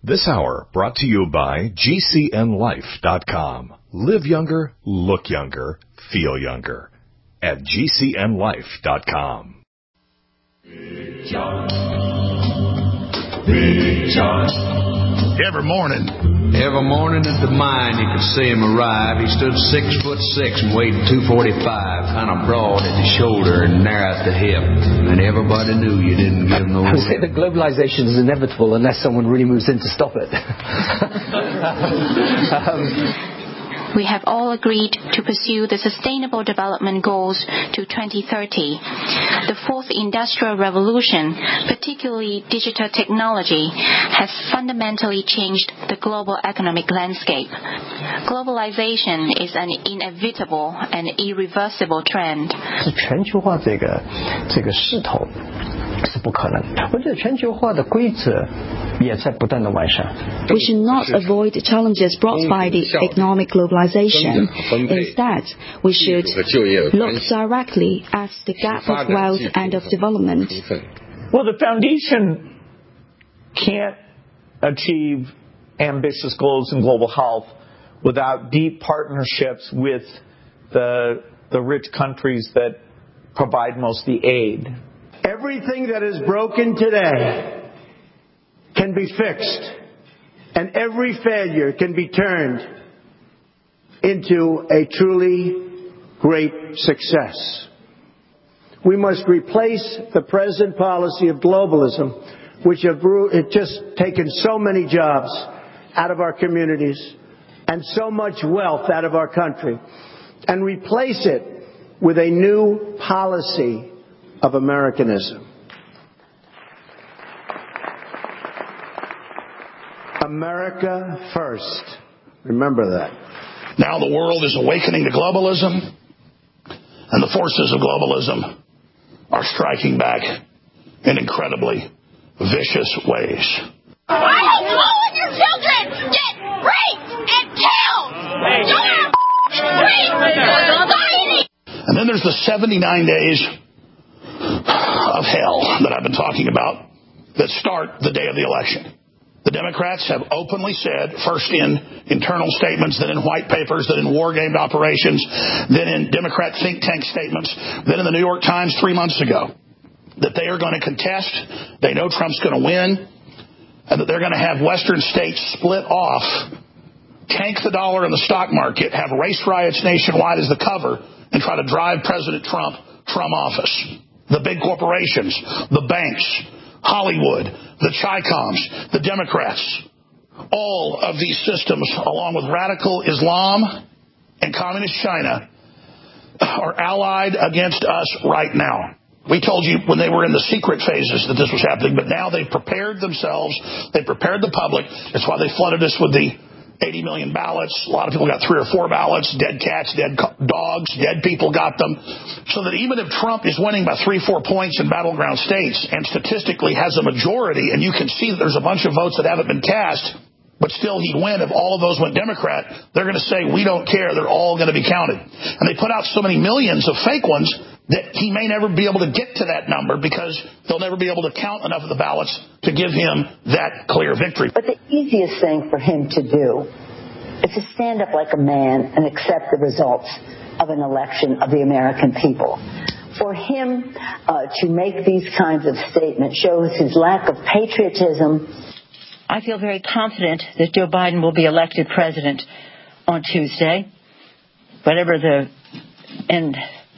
This hour brought to you by GCNLife.com. Live younger, look younger, feel younger. At GCNLife.com. Big John. Big John. Every morning at the mine, you could see him arrive. He stood 6'6" and weighed 245, kind of broad at the shoulder and narrow at the hip. And everybody knew you didn't give him no. I would say that globalization is inevitable unless someone really moves in to stop it. We have all agreed to pursue the Sustainable Development Goals to 2030. The fourth industrial revolution, particularly digital technology, has fundamentally changed the global economic landscape. Globalization is an inevitable and irreversible trend. 全球化这个势头是不可能。我觉得全球化的规则也在不断的完善。 We should not avoid challenges brought by the economic globalization. Instead, we should look directly at the gap of wealth and of development. Well, the foundation can't achieve ambitious goals in global health without deep partnerships with the rich countries that provide most of the aid. Everything that is broken today can be fixed, and every failure can be turned into a truly great success. We must replace the present policy of globalism, which has just taken so many jobs out of our communities and so much wealth out of our country, and replace it with a new policy of Americanism. America first. Remember that. Now the world is awakening to globalism, and the forces of globalism are striking back in incredibly vicious ways. I hope all of your children get raped and killed! You're free society! And then there's the 79 days of hell that I've been talking about that start the day of the election. The Democrats have openly said, first in internal statements, then in white papers, then in war-gamed operations, then in Democrat think tank statements, then in the New York Times 3 months ago, that they are going to contest, they know Trump's going to win, and that they're going to have Western states split off, tank the dollar in the stock market, have race riots nationwide as the cover, and try to drive President Trump from office. The big corporations, the banks, Hollywood, the Chi-Coms, the Democrats, all of these systems, along with radical Islam and communist China, are allied against us right now. We told you when they were in the secret phases that this was happening, but now they've prepared themselves. They prepared the public. That's why they flooded us with the 80 million ballots. A lot of people got 3 or 4 ballots. Dead cats, dead dogs, dead people got them. So that even if Trump is winning by 3-4 points in battleground states and statistically has a majority, and you can see that there's a bunch of votes that haven't been cast, but still he'd win if all of those went Democrat, they're going to say, we don't care. They're all going to be counted. And they put out so many millions of fake ones that he may never be able to get to that number because they'll never be able to count enough of the ballots to give him that clear victory. But the easiest thing for him to do is to stand up like a man and accept the results of an election of the American people. For him to make these kinds of statements shows his lack of patriotism. I feel very confident that Joe Biden will be elected president on Tuesday, whatever the end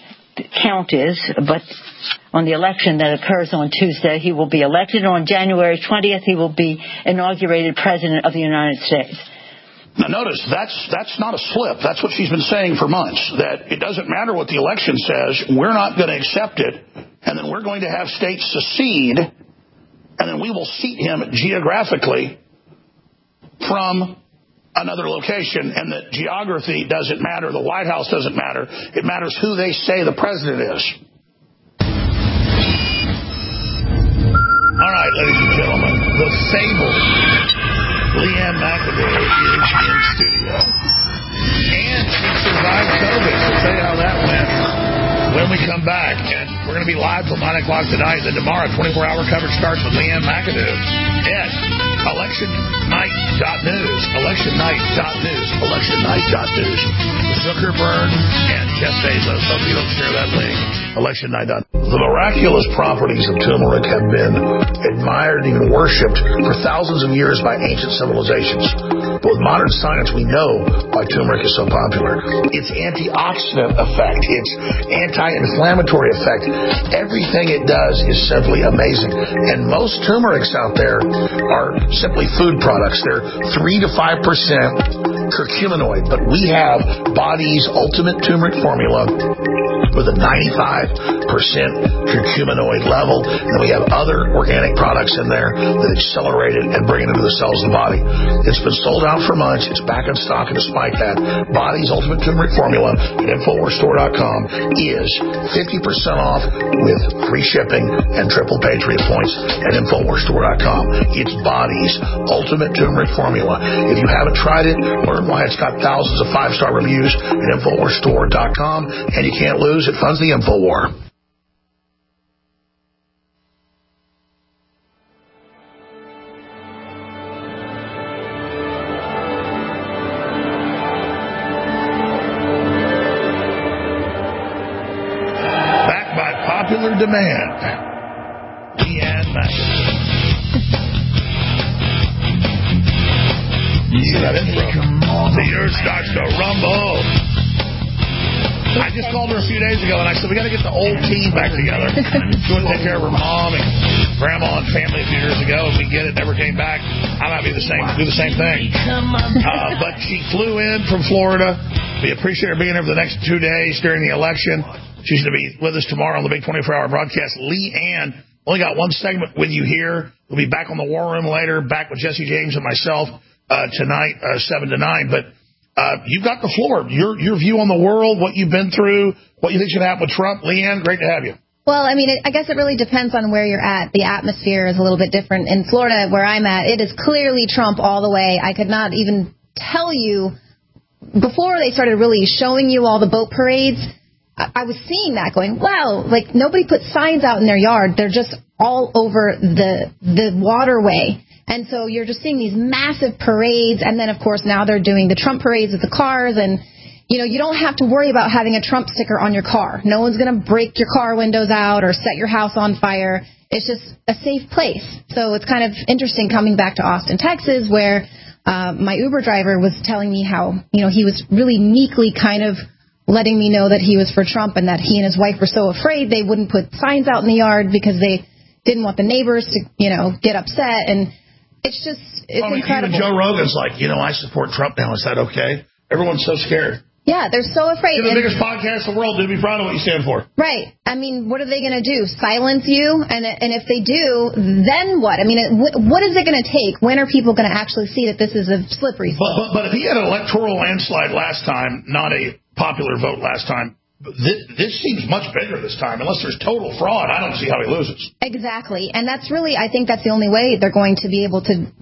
count is, but on the election that occurs on Tuesday, he will be elected. On January 20th, he will be inaugurated president of the United States. Now notice, that's not a slip. That's what she's been saying for months, that it doesn't matter what the election says, we're not going to accept it, and then we're going to have states secede, and then we will seat him geographically from another location, and that geography doesn't matter, the White House doesn't matter, it matters who they say the president is. All right, ladies and gentlemen, the sable Leanne McAdoo is in studio. And she survived COVID. We'll tell you how that went when we come back. And we're going to be live till 9 o'clock tonight. Then tomorrow, 24-hour coverage starts with Leanne McAdoo. Ed. electionnight.news, electionnight.news, electionnight.news. Zuckerberg and Jeff Bezos. Hope you don't share that link. Electionnight.news. The miraculous properties of turmeric have been admired and even worshipped for thousands of years by ancient civilizations. But with modern science, we know why turmeric is so popular. Its antioxidant effect, its anti-inflammatory effect, everything it does is simply amazing. And most turmerics out there are simply food products. They're 3 to 5% curcuminoid, but we have Body's Ultimate Turmeric Formula with a 95% curcuminoid level, and we have other organic products in there that accelerate it and bring it into the cells of the body. It's been sold out for months. It's back in stock, and despite that, Body's Ultimate Turmeric Formula at InfoWarsStore.com is 50% off with free shipping and triple Patriot points at InfoWarsStore.com. It's Body's Ultimate Turmeric Formula. If you haven't tried it, learn why it's got thousands of 5-star reviews at InfoWarsStore.com, and you can't lose. It funds the InfoWar. Backed by popular demand. Leanne Magazine. You see that intro? The earth starts to rumble. I just called her a few days ago, and I said, we got to get the old team back together. She went to take care of her mom and grandma and family a few years ago. If we get it, never came back, I might do the same thing. But she flew in from Florida. We appreciate her being here for the next 2 days during the election. She's going to be with us tomorrow on the big 24-hour broadcast. Leanne only got one segment with you here. We'll be back on the War Room later, back with Jesse James and myself tonight, 7 to 9. But you've got the floor. Your view on the world, what you've been through, what you think should happen with Trump. Leanne, great to have you. Well, I mean, I guess it really depends on where you're at. The atmosphere is a little bit different. In Florida, where I'm at, it is clearly Trump all the way. I could not even tell you, before they started really showing you all the boat parades, I was seeing that going, wow, like nobody put signs out in their yard. They're just all over the waterway. And so you're just seeing these massive parades. And then, of course, now they're doing the Trump parades with the cars. And, you know, you don't have to worry about having a Trump sticker on your car. No one's going to break your car windows out or set your house on fire. It's just a safe place. So it's kind of interesting coming back to Austin, Texas, where my Uber driver was telling me how, you know, he was really meekly kind of letting me know that he was for Trump and that he and his wife were so afraid they wouldn't put signs out in the yard because they didn't want the neighbors to, you know, get upset. And it's just, it's incredible. Even Joe Rogan's like, you know, I support Trump now. Is that okay? Everyone's so scared. Yeah, they're so afraid. You're the biggest podcast in the world. Do be proud of what you stand for. Right. I mean, what are they going to do? Silence you? And if they do, then what? I mean, what is it going to take? When are people going to actually see that this is a slippery slope? But if he had an electoral landslide last time, not a popular vote last time, this seems much bigger this time. Unless there's total fraud, I don't see how he loses. Exactly. And that's really, I think that's the only way they're going to be able to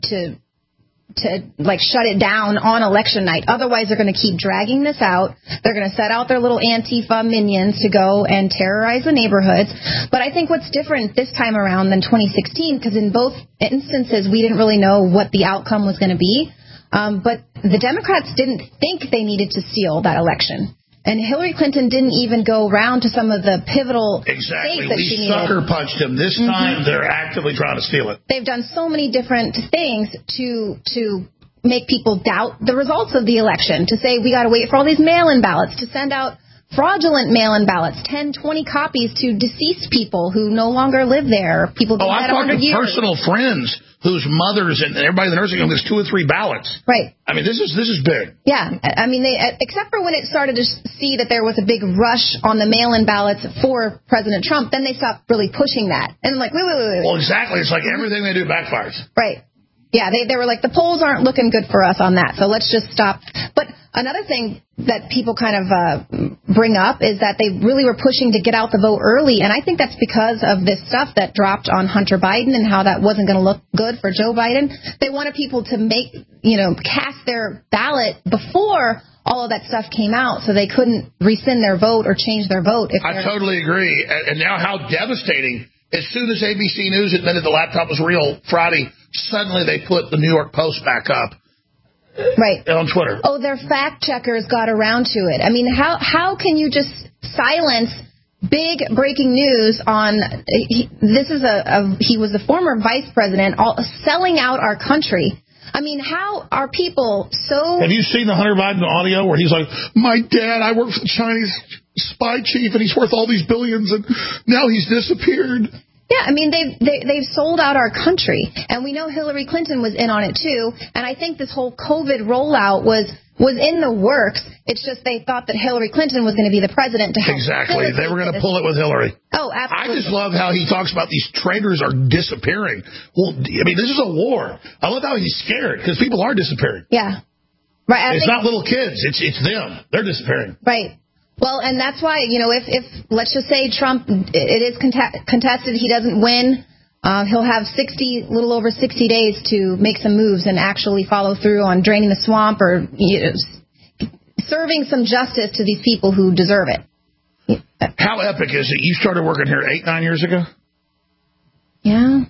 like shut it down on election night. Otherwise, they're going to keep dragging this out. They're going to set out their little Antifa minions to go and terrorize the neighborhoods. But I think what's different this time around than 2016, because in both instances, we didn't really know what the outcome was going to be. But the Democrats didn't think they needed to steal that election. And Hillary Clinton didn't even go around to some of the pivotal states that she needed. Sucker punched him. This time, they're actively trying to steal it. They've done so many different things to make people doubt the results of the election, to say we got to wait for all these mail-in ballots, to send out fraudulent mail-in ballots, 10, 20 copies to deceased people who no longer live there, people who had 100 years. Personal friends whose mothers and everybody in the nursing home gets 2 or 3 ballots. Right. I mean, this is big. Yeah. I mean, they, except for when it started to see that there was a big rush on the mail-in ballots for President Trump, then they stopped really pushing that. And I'm like, wait. Well, exactly. It's like everything they do backfires. Right. Yeah, they were like, the polls aren't looking good for us on that, so let's just stop. But another thing that people kind of bring up is that they really were pushing to get out the vote early, and I think that's because of this stuff that dropped on Hunter Biden and how that wasn't going to look good for Joe Biden. They wanted people to cast their ballot before all of that stuff came out, so they couldn't rescind their vote or change their vote. I totally agree. And now how devastating As soon as ABC News admitted the laptop was real Friday, suddenly they put the New York Post back up. Right. On Twitter. Oh, their fact checkers got around to it. I mean, how can you just silence big breaking news on he was the former vice president selling out our country. I mean, how are people so... Have you seen the Hunter Biden audio where he's like, my dad, I work for the Chinese spy chief and he's worth all these billions and now he's disappeared. Yeah, I mean, they've sold out our country, and we know Hillary Clinton was in on it too. And I think this whole COVID rollout was in the works. It's just they thought that Hillary Clinton was going to be the president to help. Exactly, they were going to pull it with Hillary. Oh, absolutely. I just love how he talks about these traitors are disappearing. Well, I mean, this is a war. I love how he's scared because people are disappearing. Yeah, right. It's not little kids. It's them. They're disappearing. Right. Well, and that's why, if let's just say Trump, it is contested, he doesn't win, he'll have little over 60 days to make some moves and actually follow through on draining the swamp or serving some justice to these people who deserve it. How epic is it? You started working here 8 years ago? Yeah,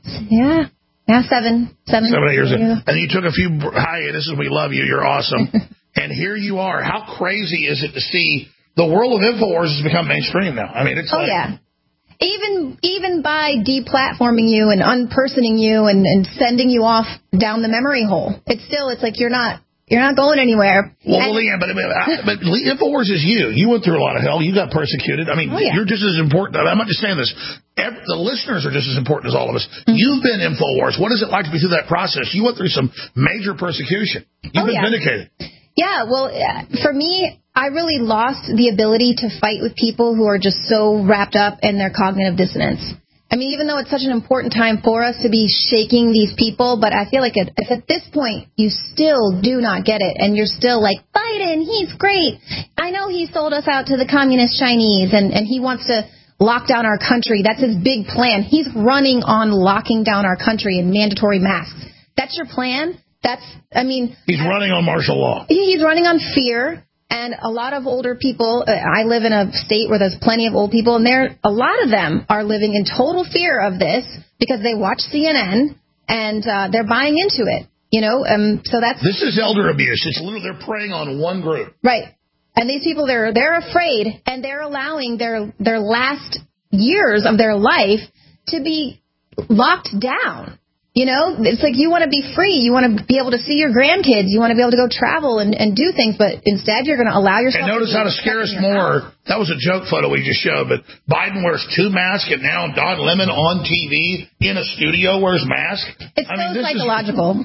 7, 8 years ago. And you took a few hiatuses. We love you. You're awesome. And here you are. How crazy is it to see the world of InfoWars has become mainstream now? I mean, it's yeah. Even by deplatforming you and unpersoning you and sending you off down the memory hole, it's like you're not going anywhere. Well, Leanne, but InfoWars is you. You went through a lot of hell. You got persecuted. I mean, you're just as important. I'm not just saying this. The listeners are just as important as all of us. Mm-hmm. You've been InfoWars. What is it like to be through that process? You went through some major persecution. You've been vindicated. Yeah, well, for me, I really lost the ability to fight with people who are just so wrapped up in their cognitive dissonance. I mean, even though it's such an important time for us to be shaking these people, but I feel like if at this point you still do not get it and you're still like, Biden, he's great. I know he sold us out to the communist Chinese and he wants to lock down our country. That's his big plan. He's running on locking down our country and mandatory masks. That's your plan? He's running on martial law. He's running on fear. And a lot of older people, I live in a state where there's plenty of old people, and a lot of them are living in total fear of this because they watch CNN and they're buying into it. So this is elder abuse. It's literally they're preying on one group, right? And these people they're afraid, and they're allowing their last years of their life to be locked down. It's like you want to be free. You want to be able to see your grandkids. You want to be able to go travel and do things. But instead, you're going to allow yourself And notice how to scare us more. That was a joke photo we just showed. But Biden wears 2 masks, and now Don Lemon on TV in a studio wears masks. It's psychological.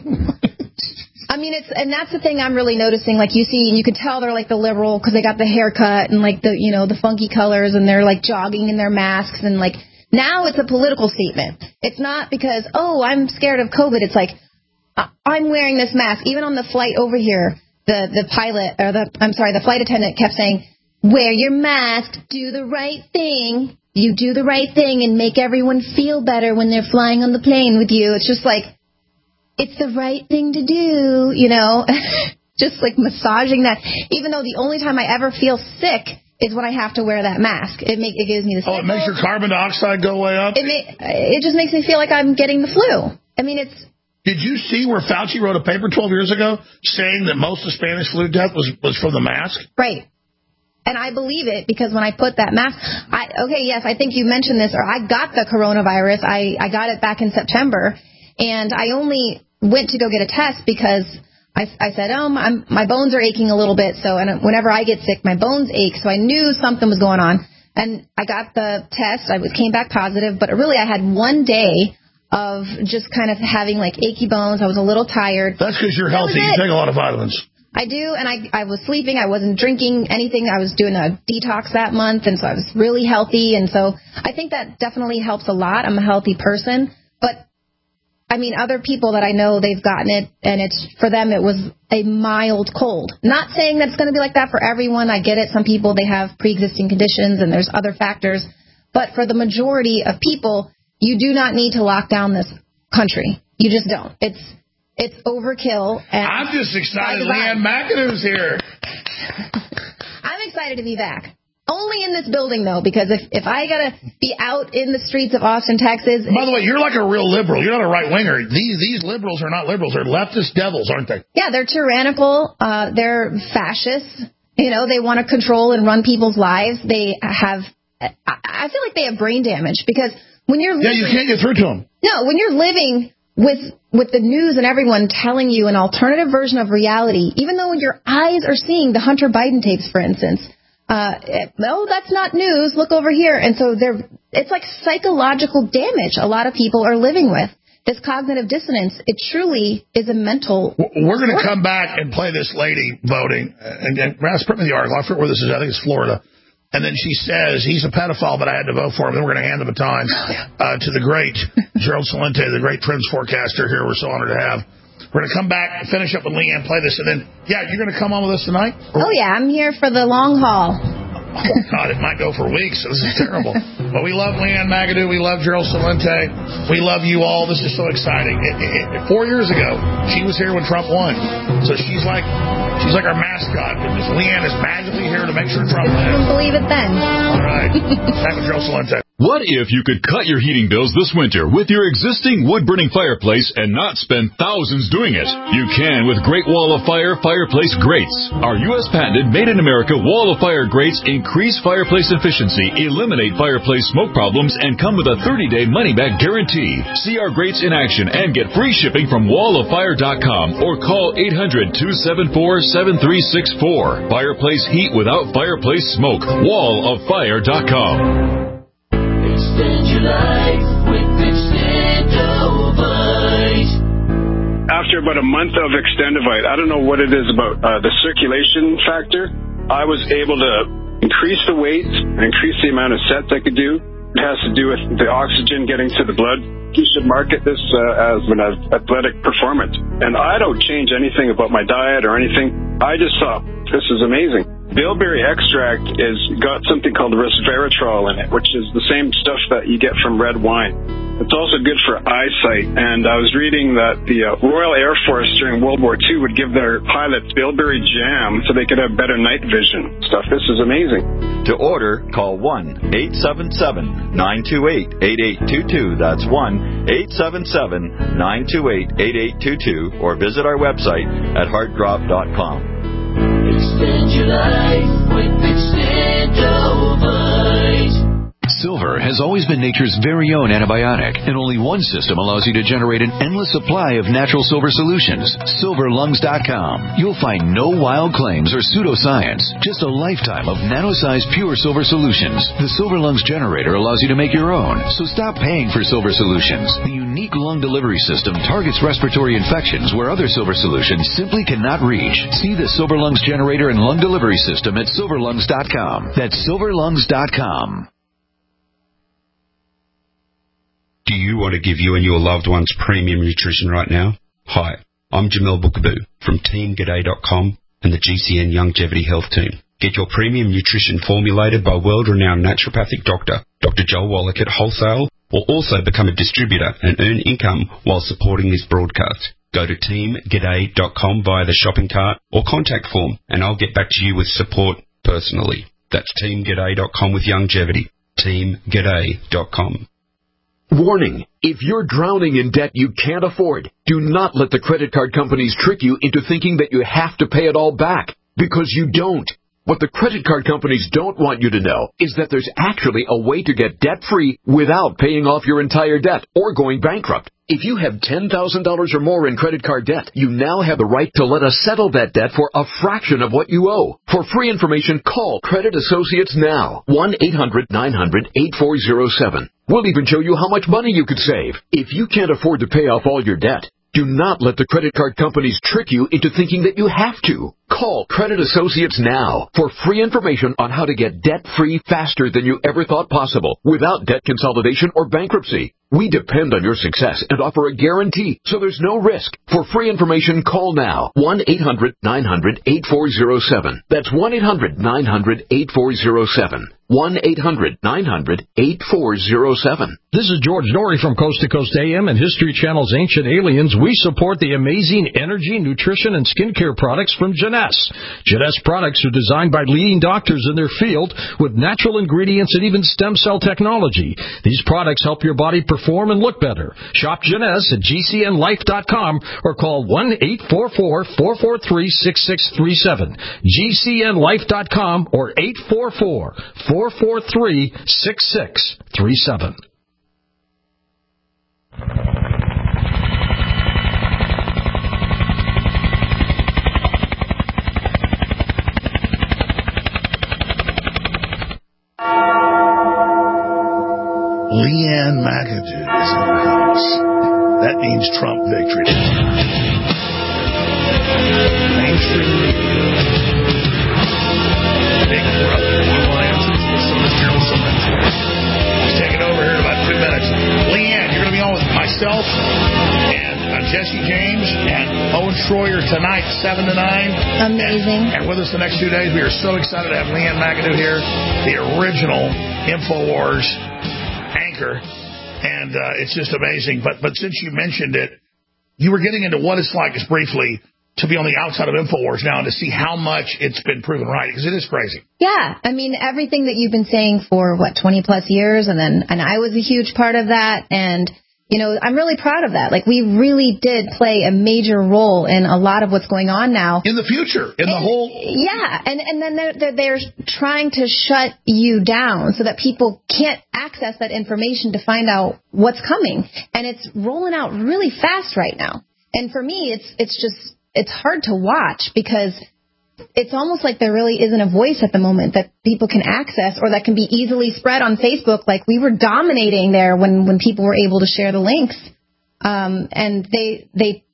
And that's the thing I'm really noticing. Like you see, and you can tell they're like the liberal because they got the haircut and like the funky colors, and they're like jogging in their masks and like. Now it's a political statement. It's not because, I'm scared of COVID. It's like, I'm wearing this mask. Even on the flight over here, the flight attendant kept saying, wear your mask, do the right thing. You do the right thing and make everyone feel better when they're flying on the plane with you. It's just like, it's the right thing to do, just like massaging that. Even though the only time I ever feel sick is when I have to wear that mask. It gives me the signal. It makes your carbon dioxide go way up? It just makes me feel like I'm getting the flu. Did you see where Fauci wrote a paper 12 years ago saying that most of Spanish flu death was from the mask? Right. And I believe it because when I put that mask, I think you mentioned this, or I got the coronavirus. I got it back in September, and I only went to go get a test because I said, my bones are aching a little bit. And whenever I get sick, my bones ache. So I knew something was going on. And I got the test. Came back positive. But really, I had 1 day of just kind of having like achy bones. I was a little tired. That's because you're healthy. You take a lot of vitamins. I do. And I was sleeping. I wasn't drinking anything. I was doing a detox that month. And so I was really healthy. And so I think that definitely helps a lot. I'm a healthy person. But other people that I know, they've gotten it, and for them, it was a mild cold. Not saying that it's going to be like that for everyone. I get it. Some people, they have pre-existing conditions, and there's other factors. But for the majority of people, you do not need to lock down this country. You just don't. It's overkill. And I'm just excited Leanne McAdoo's here. I'm excited to be back. Only in this building, though, because if I got to be out in the streets of Austin, Texas... By the way, you're like a real liberal. You're not a right-winger. These liberals are not liberals. They're leftist devils, aren't they? Yeah, they're tyrannical. They're fascists. You know, they want to control and run people's lives. They have... I feel like they have brain damage because when you're... Yeah, you can't get through to them. No, when you're living... With the news and everyone telling you an alternative version of reality, even though your eyes are seeing the Hunter Biden tapes, for instance, no, that's not news. Look over here. And so it's like psychological damage a lot of people are living with. This cognitive dissonance, it truly is a mental... We're going to come back and play this lady voting. And Rouse, put me the article. I forget where this is. I think it's Florida. And then she says, he's a pedophile, but I had to vote for him. Then we're going to hand the baton to the great Gerald Celente, the great Trims forecaster here we're so honored to have. We're going to come back, finish up with Leanne, play this, and then, you're going to come on with us tonight? Oh, yeah, I'm here for the long haul. Oh, God, it might go for weeks. This is terrible. But we love Leanne Magadoo. We love Gerald Celente. We love you all. This is so exciting. 4 years ago, she was here when Trump won. So she's like our mascot. Leanne is magically here to make sure Trump wins. I don't believe it then. All right. Back with Gerald Celente. What if you could cut your heating bills this winter with your existing wood-burning fireplace and not spend thousands doing it? You can with Great Wall of Fire fireplace grates. Our U.S. patented made-in-America Wall of Fire grates increase fireplace efficiency, eliminate fireplace smoke problems, and come with a 30-day money-back guarantee. See our grates in action and get free shipping from walloffire.com or call 800-274-7364. Fireplace heat without fireplace smoke. walloffire.com. Extend your life with Extendovite. After about a month of Extendovite, I don't know what it is about the circulation factor. I was able to increase the weight and increase the amount of sets I could do. It has to do with the oxygen getting to the blood. You should market this as an athletic performance. And I don't change anything about my diet or anything. I just thought, this is amazing. Bilberry extract is got something called resveratrol in it, which is the same stuff that you get from red wine. It's also good for eyesight, and I was reading that the Royal Air Force during World War II would give their pilots bilberry jam so they could have better night vision stuff. This is amazing. To order, call 1-877-928-8822. That's 1-877-928-8822, or visit our website at heartdrop.com. Extend your life with Extendovite. Silver has always been nature's very own antibiotic, and only one system allows you to generate an endless supply of natural silver solutions. SilverLungs.com. You'll find no wild claims or pseudoscience, just a lifetime of nano-sized pure silver solutions. The Silver Lungs generator allows you to make your own, so stop paying for silver solutions. The unique lung delivery system targets respiratory infections where other silver solutions simply cannot reach. See the Silver Lungs generator and lung delivery system at SilverLungs.com. That's SilverLungs.com. Do you want to give you and your loved ones premium nutrition right now? Hi, I'm Jamel Bookaboo from TeamGaday.com and the GCN Longevity Health Team. Get your premium nutrition formulated by world-renowned naturopathic doctor, Dr. Joel Wallach at Wholesale, or also become a distributor and earn income while supporting this broadcast. Go to TeamGaday.com via the shopping cart or contact form, and I'll get back to you with support personally. That's TeamGaday.com with longevity. TeamGaday.com. Warning, if you're drowning in debt you can't afford, do not let the credit card companies trick you into thinking that you have to pay it all back, because you don't. What the credit card companies don't want you to know is that there's actually a way to get debt-free without paying off your entire debt or going bankrupt. If you have $10,000 or more in credit card debt, you now have the right to let us settle that debt for a fraction of what you owe. For free information, call Credit Associates now. 1-800-900-8407. We'll even show you how much money you could save. If you can't afford to pay off all your debt, do not let the credit card companies trick you into thinking that you have to. Call Credit Associates now for free information on how to get debt-free faster than you ever thought possible without debt consolidation or bankruptcy. We depend on your success and offer a guarantee, so there's no risk. For free information, call now. 1-800-900-8407. That's 1-800-900-8407. 1-800-900-8407. This is George Norrie from Coast to Coast AM and History Channel's Ancient Aliens. We support the amazing energy, nutrition, and skincare products from Jeunesse. Jeunesse products are designed by leading doctors in their field with natural ingredients and even stem cell technology. These products help your body perform and look better. Shop Jeunesse at GCNlife.com or call 1-844-443-6637. GCNlife.com or 844-443-6637. Leanne McAdoo is in the house. That means Trump victory. Mainstream media. Big brother. Alliances. Listen to Gerald Celente. He's taking over here in about 2 minutes. Leanne, you're going to be on with myself and Jesse James and Owen Schroyer tonight, 7 to 9. Amazing. And with us the next 2 days, we are so excited to have Leanne McAdoo here, the original InfoWars anchor, and it's just amazing. But since you mentioned it, you were getting into what it's like, just briefly, to be on the outside of InfoWars now and to see how much it's been proven right, because it is crazy. Yeah, I mean, everything that you've been saying for, 20-plus years, and I was a huge part of that, and, I'm really proud of that. Like, we really did play a major role in a lot of what's going on now. In the future, the whole... Yeah, and then they're trying to shut you down so that people can't access that information to find out what's coming. And it's rolling out really fast right now. And for me, it's hard to watch because it's almost like there really isn't a voice at the moment that people can access or that can be easily spread on Facebook. Like, we were dominating there when people were able to share the links. And they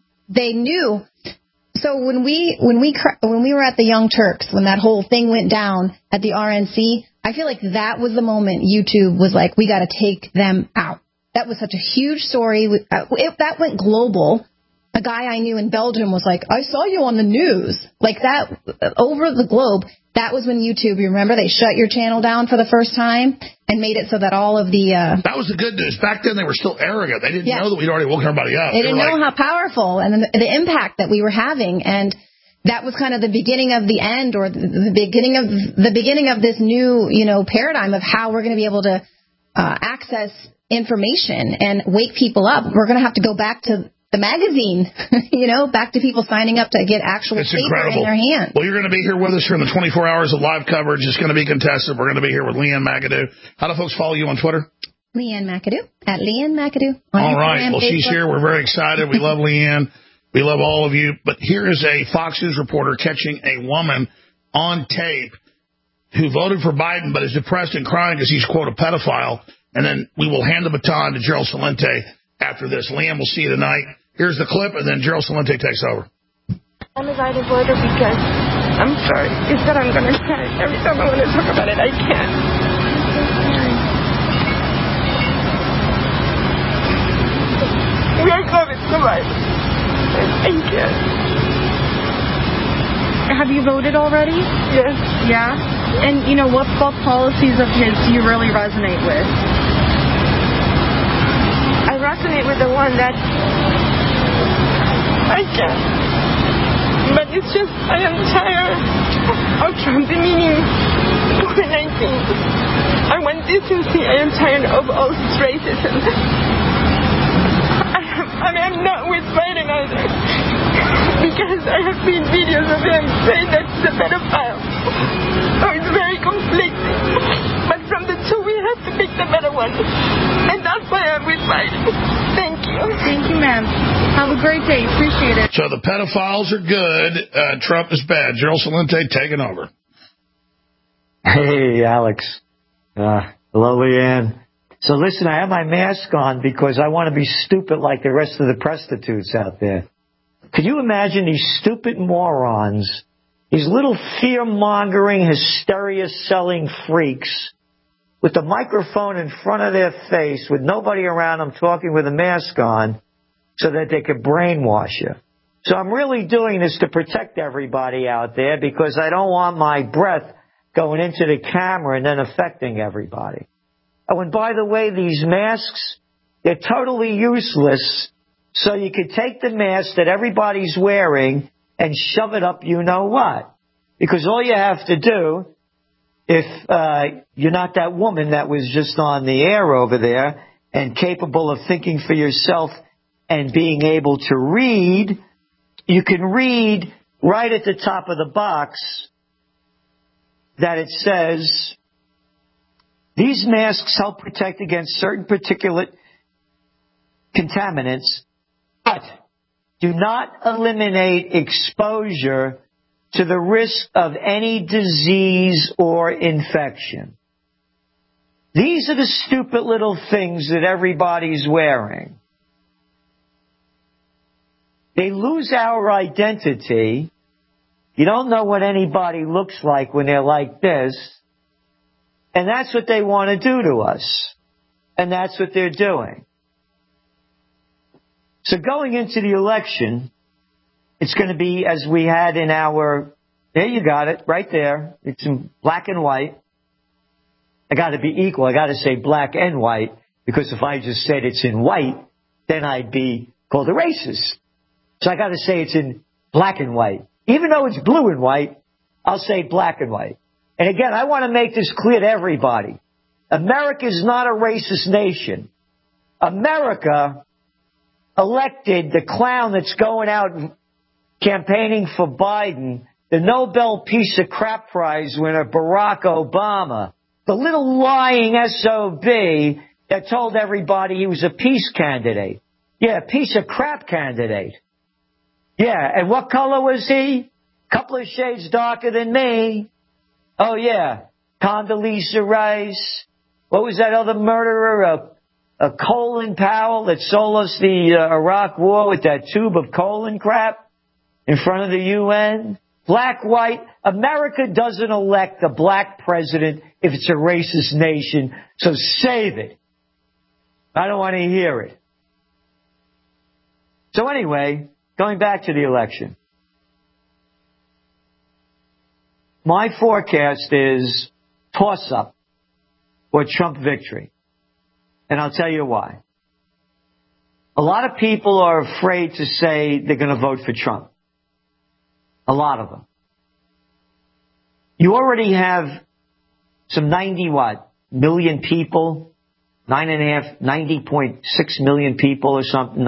knew. So when we were at the Young Turks, when that whole thing went down at the RNC, I feel like that was the moment YouTube was like, we got to take them out. That was such a huge story. That went global. A guy I knew in Belgium was like, I saw you on the news. Like that, over the globe. That was when YouTube, you remember, they shut your channel down for the first time and made it so that all of the... That was the good news. Back then, they were still arrogant. They didn't know that we'd already woken everybody up. They didn't know how powerful and the impact that we were having. And that was kind of the beginning of the end, or the beginning of this new, paradigm of how we're going to be able to access information and wake people up. We're going to have to go back to the magazine, back to people signing up to get actual paper in their hand. Well, you're going to be here with us during the 24 hours of live coverage. It's going to be contested. We're going to be here with Leanne McAdoo. How do folks follow you on Twitter? Leanne McAdoo, at Leanne McAdoo. All right. Well, she's here. We're very excited. We love Leanne. We love all of you. But here is a Fox News reporter catching a woman on tape who voted for Biden but is depressed and crying because he's, quote, a pedophile. And then we will hand the baton to Gerald Celente after this. Leanne, we'll see you tonight. Here's the clip, and then Gerald Celente takes over. I'm a guided voter because I'm sorry. It's that I'm going to cry. Every time I want to talk about it, I can't. We are COVID survivors. Thank you. Have you voted already? Yes. Yeah? And, what policies of his do you really resonate with? I resonate with the one that I can. But it's just, I am tired of Trump demeaning COVID-19. I want decency. I am tired of all this racism. I'm not with Biden either. Because I have seen videos of him saying that he's a pedophile. So it's very conflicting. But from the two, we have to pick the better one. And that's why I'm with Biden. Thank you. Thank you, ma'am. Have a great day. Appreciate it. So the pedophiles are good. Trump is bad. Gerald Celente taking over. Hey, Alex. Hello, Leanne. So listen, I have my mask on because I want to be stupid like the rest of the prostitutes out there. Could you imagine these stupid morons, these little fear-mongering, hysteria-selling freaks with the microphone in front of their face with nobody around them talking with a mask on so that they could brainwash you. So I'm really doing this to protect everybody out there because I don't want my breath going into the camera and then affecting everybody. Oh, and by the way, these masks, they're totally useless. So you could take the mask that everybody's wearing and shove it up you know what. Because all you have to do, if you're not that woman that was just on the air over there and capable of thinking for yourself and being able to read, you can read right at the top of the box that it says, these masks help protect against certain particulate contaminants, but do not eliminate exposure to the risk of any disease or infection. These are the stupid little things that everybody's wearing. They lose our identity. You don't know what anybody looks like when they're like this. And that's what they want to do to us. And that's what they're doing. So going into the election, it's going to be as we had in our, there you got it, right there. It's in black and white. I got to be equal. I got to say black and white, because if I just said it's in white, then I'd be called a racist. So I got to say it's in black and white. Even though it's blue and white, I'll say black and white. And again, I want to make this clear to everybody. America is not a racist nation. America elected the clown that's going out campaigning for Biden, the Nobel Peace of Crap Prize winner, Barack Obama, the little lying SOB that told everybody he was a peace candidate. Yeah, a piece of crap candidate. Yeah, and what color was he? Couple of shades darker than me. Oh, yeah, Condoleezza Rice. What was that other murderer? Colin Powell that sold us the Iraq war with that tube of colon crap in front of the UN. Black, white. America doesn't elect a black president if it's a racist nation, so save it. I don't want to hear it. So anyway, going back to the election. My forecast is toss-up or Trump victory. And I'll tell you why. A lot of people are afraid to say they're going to vote for Trump. A lot of them. You already have some million people, 90.6 million people or something,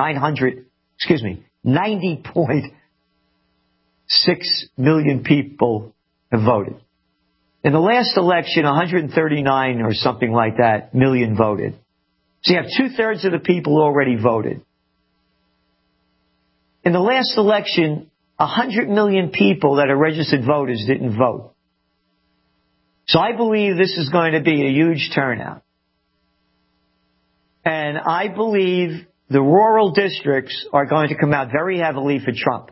90.6 million people have voted. In the last election, 139 or something like that million voted. So you have 2/3 of the people already voted. In the last election, 100 million people that are registered voters didn't vote. So I believe this is going to be a huge turnout. And I believe the rural districts are going to come out very heavily for Trump.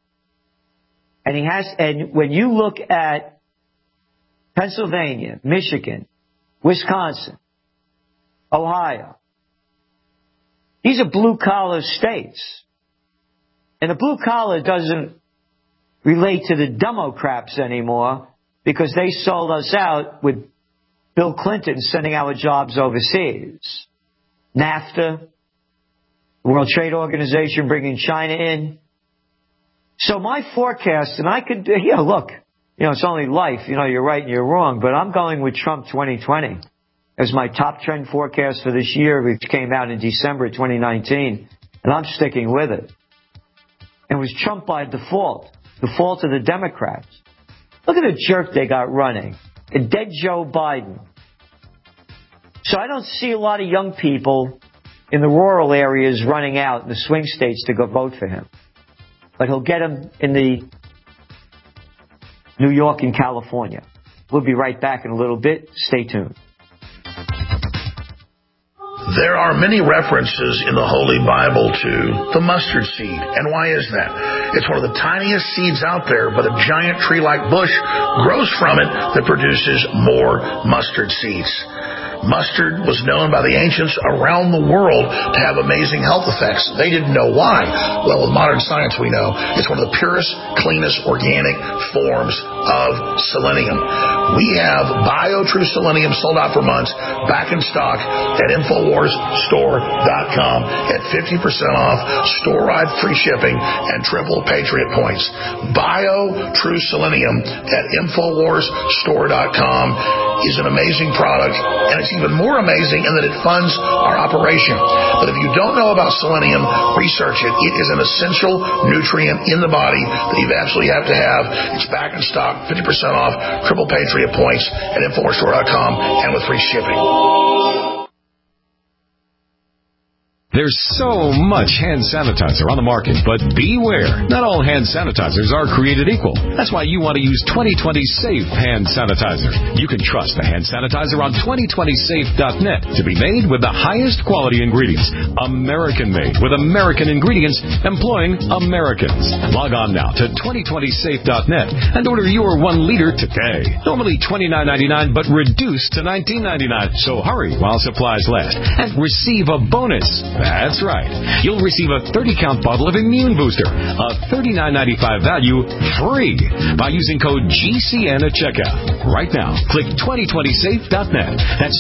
And when you look at Pennsylvania, Michigan, Wisconsin, Ohio, these are blue-collar states. And the blue-collar doesn't relate to the Democrats anymore because they sold us out with Bill Clinton sending our jobs overseas. NAFTA, the World Trade Organization bringing China in. So my forecast, and I could, look, it's only life. You're right and you're wrong, but I'm going with Trump 2020 as my top trend forecast for this year, which came out in December 2019, and I'm sticking with it. And it was Trump by default of the Democrats. Look at the jerk they got running, a dead Joe Biden. So I don't see a lot of young people in the rural areas running out in the swing states to go vote for him. But he'll get them in the New York and California. We'll be right back in a little bit. Stay tuned. There are many references in the Holy Bible to the mustard seed. And why is that? It's one of the tiniest seeds out there, but a giant tree-like bush grows from it that produces more mustard seeds. Mustard was known by the ancients around the world to have amazing health effects. They didn't know why. Well, with modern science, we know it's one of the purest, cleanest, organic forms of selenium. We have BioTrue Selenium sold out for months, back in stock at InfoWarsStore.com at 50% off, store-wide free shipping, and triple Patriot points. BioTrue Selenium at InfoWarsStore.com is an amazing product, and it's even more amazing in that it funds our operation. But if you don't know about selenium, research it. It is an essential nutrient in the body that you absolutely have to have. It's back in stock, 50% off, triple Patriot points at InfoWarsStore.com and with free shipping. There's so much hand sanitizer on the market, but beware. Not all hand sanitizers are created equal. That's why you want to use 2020 Safe Hand Sanitizer. You can trust the hand sanitizer on 2020safe.net to be made with the highest quality ingredients. American-made with American ingredients employing Americans. Log on now to 2020safe.net and order your 1 liter today. Normally $29.99, but reduced to $19.99. So hurry while supplies last and receive a bonus. That's right. You'll receive a 30-count bottle of Immune Booster, a $39.95 value, free by using code GCN at checkout. Right now, click 2020safe.net. That's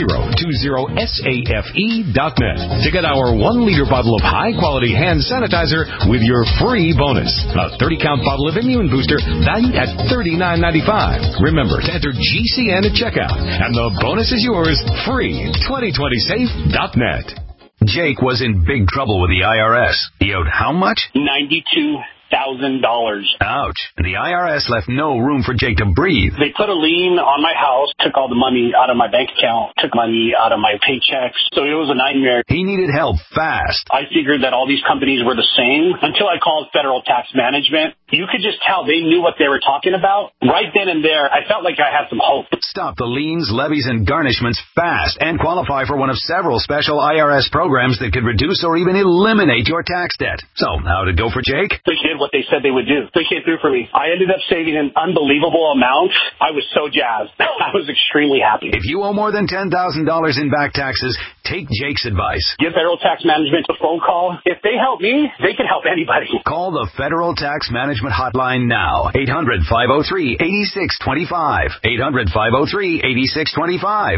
2020safe.net to get our 1 liter bottle of high-quality hand sanitizer with your free bonus. A 30-count bottle of Immune Booster valued at $39.95. Remember to enter GCN at checkout, and the bonus is yours free. 2020safe.net. Jake was in big trouble with the IRS. He owed how much? $92,000. Ouch. And the IRS left no room for Jake to breathe. They put a lien on my house, took all the money out of my bank account, took money out of my paychecks. So it was a nightmare. He needed help fast. I figured that all these companies were the same until I called Federal Tax Management. You could just tell they knew what they were talking about. Right then and there, I felt like I had some hope. Stop the liens, levies, and garnishments fast and qualify for one of several special IRS programs that could reduce or even eliminate your tax debt. So, how'd it go for Jake? They did what they said they would do. They came through for me. I ended up saving an unbelievable amount. I was so jazzed. I was extremely happy. If you owe more than $10,000 in back taxes, take Jake's advice. Give Federal Tax Management a phone call. If they help me, they can help anybody. Call the Federal Tax Management Hotline now. 800-503-8625. 800-503-8625.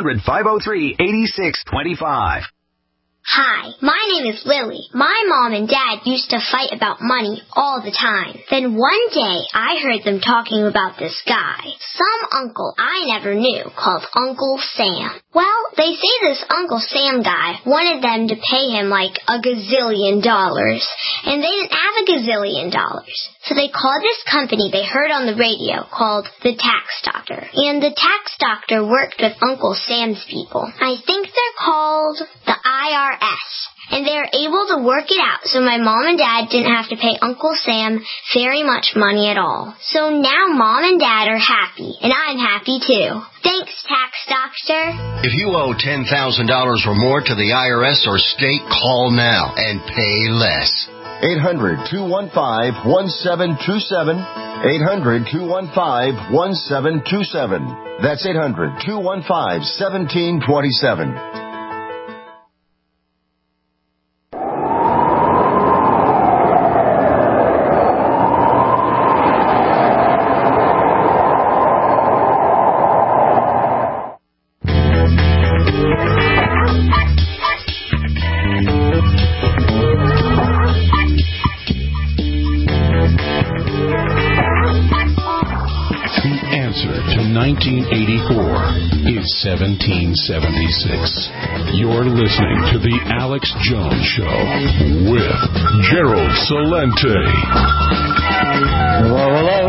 800-503-8625. Hi, my name is Lily. My mom and dad used to fight about money all the time. Then one day, I heard them talking about this guy, some uncle I never knew, called Uncle Sam. Well, they say this Uncle Sam guy wanted them to pay him like $1 gazillion, and they didn't have $1 gazillion. So they called this company they heard on the radio called the Tax Doctor. And the Tax Doctor worked with Uncle Sam's people. I think they're called the IRS. And they were able to work it out so my mom and dad didn't have to pay Uncle Sam very much money at all. So now mom and dad are happy, and I'm happy too. Thanks, Tax Doctor. If you owe $10,000 or more to the IRS or state, call now and pay less. 800-215-1727. 800-215-1727. That's 800-215-1727. is 1776. You're listening to The Alex Jones Show with Gerald Celente. Hello, hello.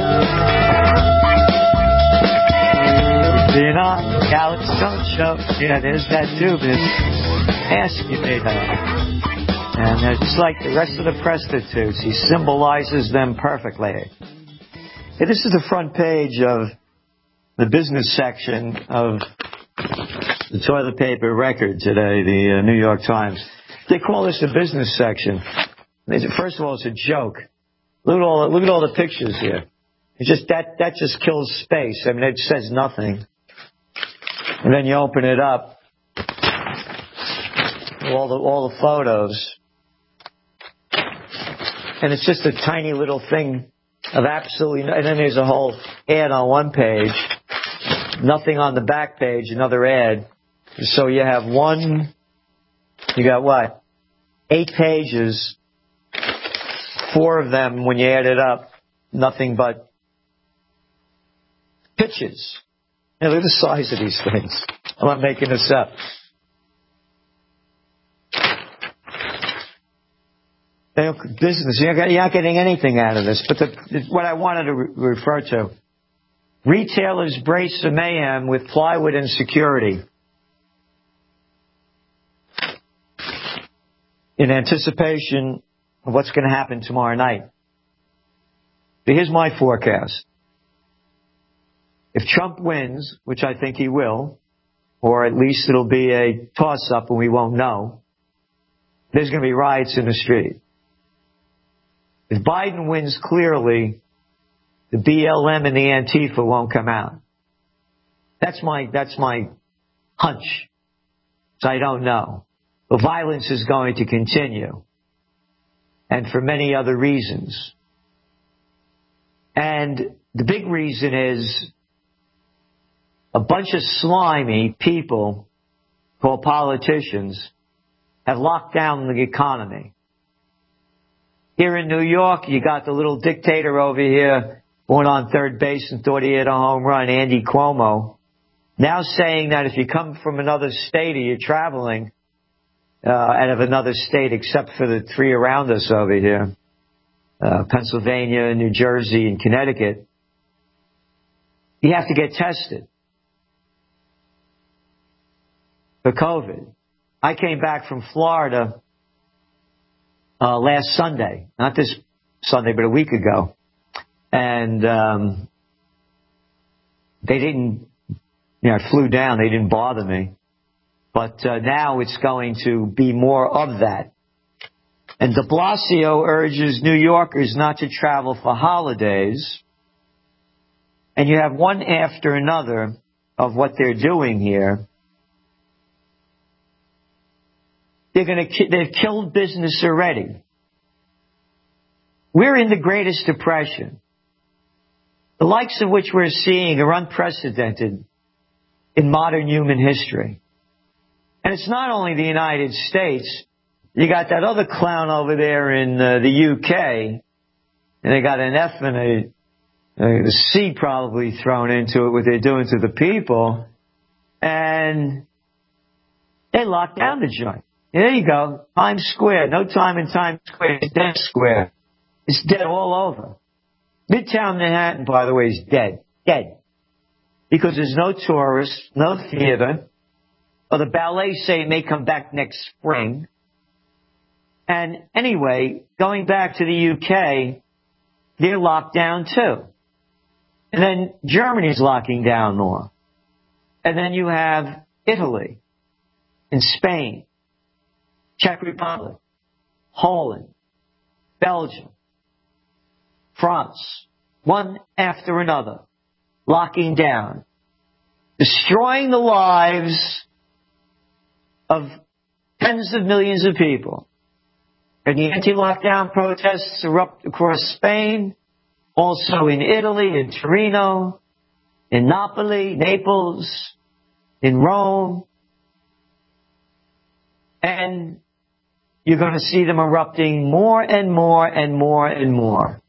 Being on The Alex Jones Show. Yeah, there's that tube. Ask you made that. And just like the rest of the prostitutes, he symbolizes them perfectly. Hey, this is the front page of the business section of the toilet paper record today, the New York Times. They call this the business section. First of all, it's a joke. Look at all the pictures here. It's just that just kills space. I mean, it says nothing. And then you open it up, all the photos, and it's just a tiny little thing of absolutely, and then there's a whole ad on one page, nothing on the back page, another ad. So you have you got what? 8 pages, 4 of them, when you add it up, nothing but pictures. Now, look at the size of these things. I'm not making this up. Business, you're not getting anything out of this. But what I wanted to refer to, retailers brace for mayhem with plywood and security in anticipation of what's going to happen tomorrow night. But here's my forecast. If Trump wins, which I think he will, or at least it'll be a toss-up and we won't know, there's going to be riots in the street. If Biden wins clearly, the BLM and the Antifa won't come out. That's my hunch. So I don't know. The violence is going to continue. And for many other reasons. And the big reason is a bunch of slimy people called politicians have locked down the economy. Here in New York, you got the little dictator over here, born on third base and thought he hit a home run, Andy Cuomo, now saying that if you come from another state or you're traveling out of another state, except for the 3 around us over here, Pennsylvania, New Jersey, and Connecticut, you have to get tested for COVID. I came back from Florida last Sunday, not this Sunday, but a week ago. And they didn't, I flew down. They didn't bother me. But now it's going to be more of that. And de Blasio urges New Yorkers not to travel for holidays. And you have one after another of what they're doing here. They've killed business already. We're in the greatest depression, the likes of which we're seeing are unprecedented in modern human history. And it's not only the United States. You got that other clown over there in the UK, and they got an F and a C probably thrown into it, what they're doing to the people, and they locked down the joint. There you go. Times Square. No time in Times Square. It's dead square. It's dead all over. Midtown Manhattan, by the way, is dead. Dead. Because there's no tourists, no theater, or the ballet say it may come back next spring. And anyway, going back to the UK, they're locked down too. And then Germany's locking down more. And then you have Italy and Spain, Czech Republic, Holland, Belgium, France, one after another, locking down, destroying the lives of tens of millions of people. And the anti-lockdown protests erupt across Spain, also in Italy, in Torino, in Naples, in Rome. And you're going to see them erupting more and more and more and more.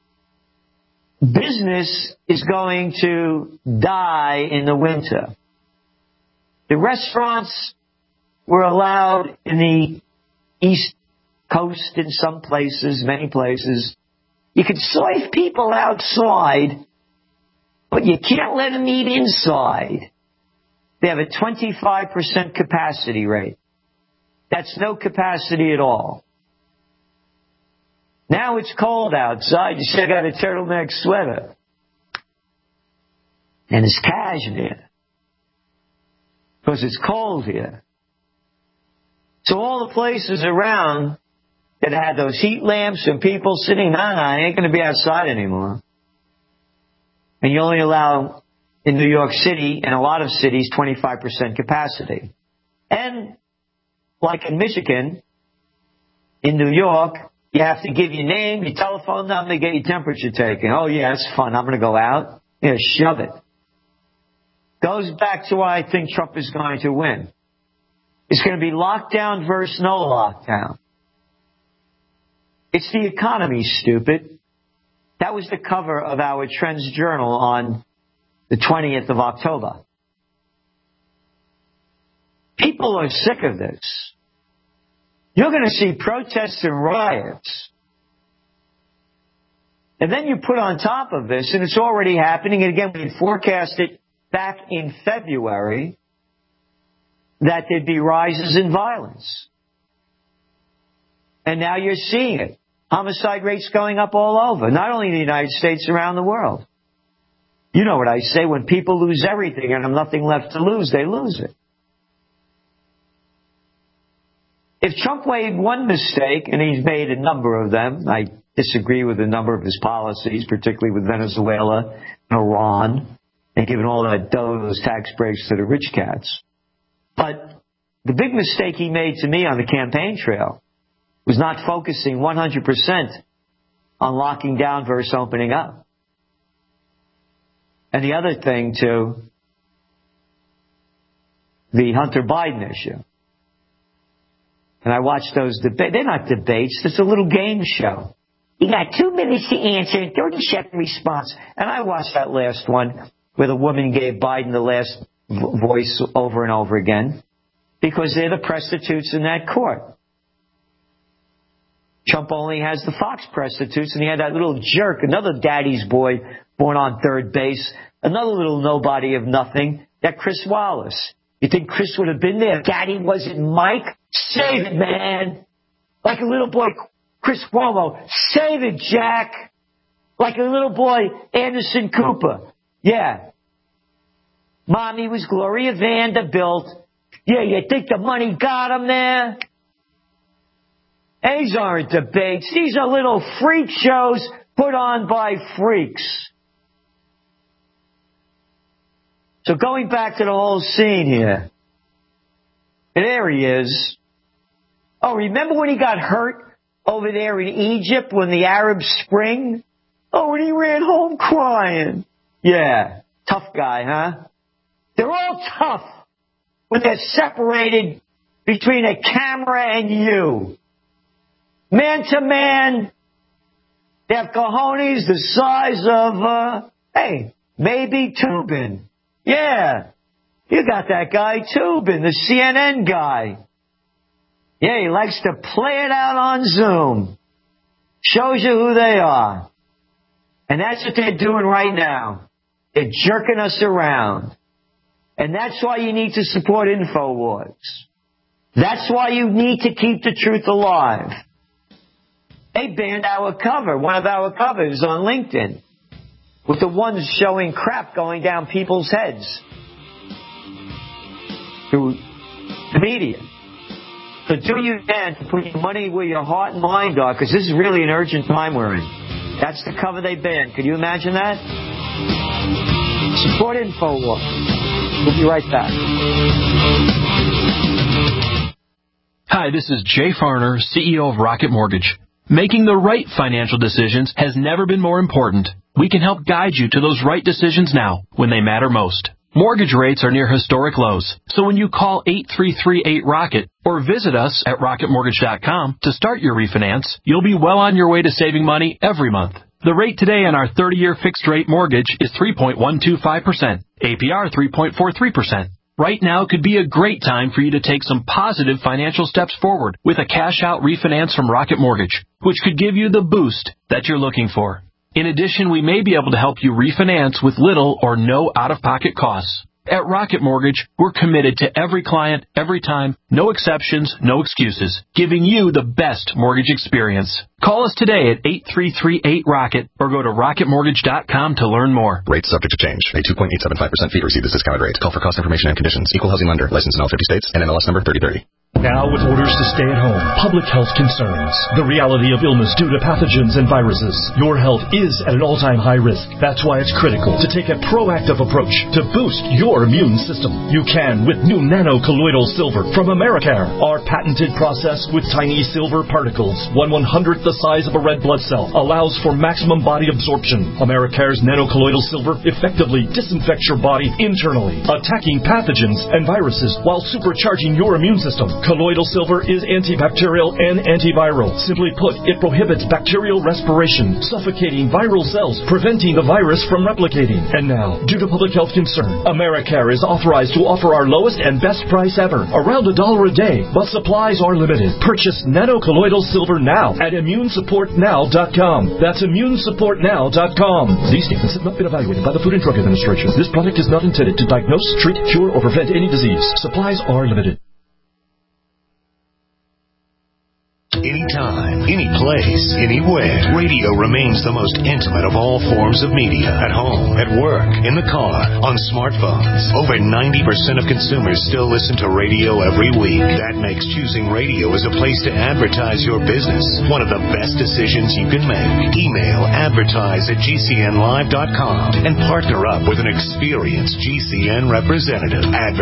Business is going to die in the winter. The restaurants were allowed in the East Coast in some places, many places. You can serve people outside, but you can't let them eat inside. They have a 25% capacity rate. That's no capacity at all. Now it's cold outside. You still got a turtleneck sweater. And it's cashmere. Because it's cold here. So all the places around that had those heat lamps and people sitting, I ain't going to be outside anymore. And you only allow in New York City and a lot of cities, 25% capacity. And like in Michigan, in New York, you have to give your name, your telephone number, get your temperature taken. Oh, yeah, that's fun. I'm going to go out. Yeah, shove it. Goes back to why I think Trump is going to win. It's going to be lockdown versus no lockdown. It's the economy, stupid. That was the cover of our Trends Journal on the 20th of October. People are sick of this. You're going to see protests and riots. And then you put on top of this, and it's already happening, and again, we had forecasted back in February that there'd be rises in violence. And now you're seeing it. Homicide rates going up all over, not only in the United States, around the world. You know what I say, when people lose everything and have nothing left to lose, they lose it. If Trump made one mistake, and he's made a number of them, I disagree with a number of his policies, particularly with Venezuela and Iran, and giving all that dough, those tax breaks to the rich cats. But the big mistake he made to me on the campaign trail was not focusing 100% on locking down versus opening up. And the other thing, too, the Hunter Biden issue. And I watched those debates. They're not debates. It's a little game show. You got 2 minutes to answer and 30-second response. And I watched that last one where the woman gave Biden the last voice over and over again because they're the prostitutes in that court. Trump only has the Fox prostitutes, and he had that little jerk, another daddy's boy born on third base, another little nobody of nothing, that Chris Wallace. You think Chris would have been there if Daddy wasn't Mike? Save it, man. Like a little boy, Chris Cuomo. Save it, Jack. Like a little boy, Anderson Cooper. Yeah. Mommy was Gloria Vanderbilt. Yeah, you think the money got him there? These aren't debates. These are little freak shows put on by freaks. So going back to the whole scene here. And there he is. Oh, remember when he got hurt over there in Egypt when the Arab Spring? Oh, and he ran home crying. Yeah, tough guy, huh? They're all tough when they're separated between a camera and you. Man to man, they have cojones the size of, maybe Tubin. Yeah, you got that guy Tubin, the CNN guy. Yeah, he likes to play it out on Zoom. Shows you who they are. And that's what they're doing right now. They're jerking us around. And that's why you need to support InfoWars. That's why you need to keep the truth alive. They banned our cover, one of our covers on LinkedIn, with the ones showing crap going down people's heads through the media. So do you can to put your money where your heart and mind are, because this is really an urgent time we're in. That's the cover they banned. Could you imagine that? Support InfoWars. We'll be right back. Hi, this is Jay Farner, CEO of Rocket Mortgage. Making the right financial decisions has never been more important. We can help guide you to those right decisions now, when they matter most. Mortgage rates are near historic lows, so when you call 8338-ROCKET or visit us at rocketmortgage.com to start your refinance, you'll be well on your way to saving money every month. The rate today on our 30-year fixed-rate mortgage is 3.125%, APR 3.43%. Right now could be a great time for you to take some positive financial steps forward with a cash-out refinance from Rocket Mortgage, which could give you the boost that you're looking for. In addition, we may be able to help you refinance with little or no out-of-pocket costs. At Rocket Mortgage, we're committed to every client, every time, no exceptions, no excuses, giving you the best mortgage experience. Call us today at 8338-ROCKET or go to rocketmortgage.com to learn more. Rates subject to change. A 2.875% fee to receive this discounted rate. Call for cost information and conditions. Equal housing lender. Licensed in all 50 states. NMLS number 3030. Now with orders to stay at home, public health concerns, the reality of illness due to pathogens and viruses, your health is at an all-time high risk. That's why it's critical to take a proactive approach to boost your immune system. You can with new nano-colloidal silver from Americare. Our patented process with tiny silver particles, 1/100th the size of a red blood cell, allows for maximum body absorption. Americare's nano-colloidal silver effectively disinfects your body internally, attacking pathogens and viruses while supercharging your immune system. Colloidal silver is antibacterial and antiviral. Simply put, it prohibits bacterial respiration, suffocating viral cells, preventing the virus from replicating. And now, due to public health concern, Americare is authorized to offer our lowest and best price ever, around $1 a day, but supplies are limited. Purchase nano-colloidal silver now at ImmuneSupportNow.com. That's ImmuneSupportNow.com. These statements have not been evaluated by the Food and Drug Administration. This product is not intended to diagnose, treat, cure, or prevent any disease. Supplies are limited. Anytime, any place, anywhere. Radio remains the most intimate of all forms of media. At home, at work, in the car, on smartphones. Over 90% of consumers still listen to radio every week. That makes choosing radio as a place to advertise your business one of the best decisions you can make. Email advertise@gcnlive.com and partner up with an experienced GCN representative.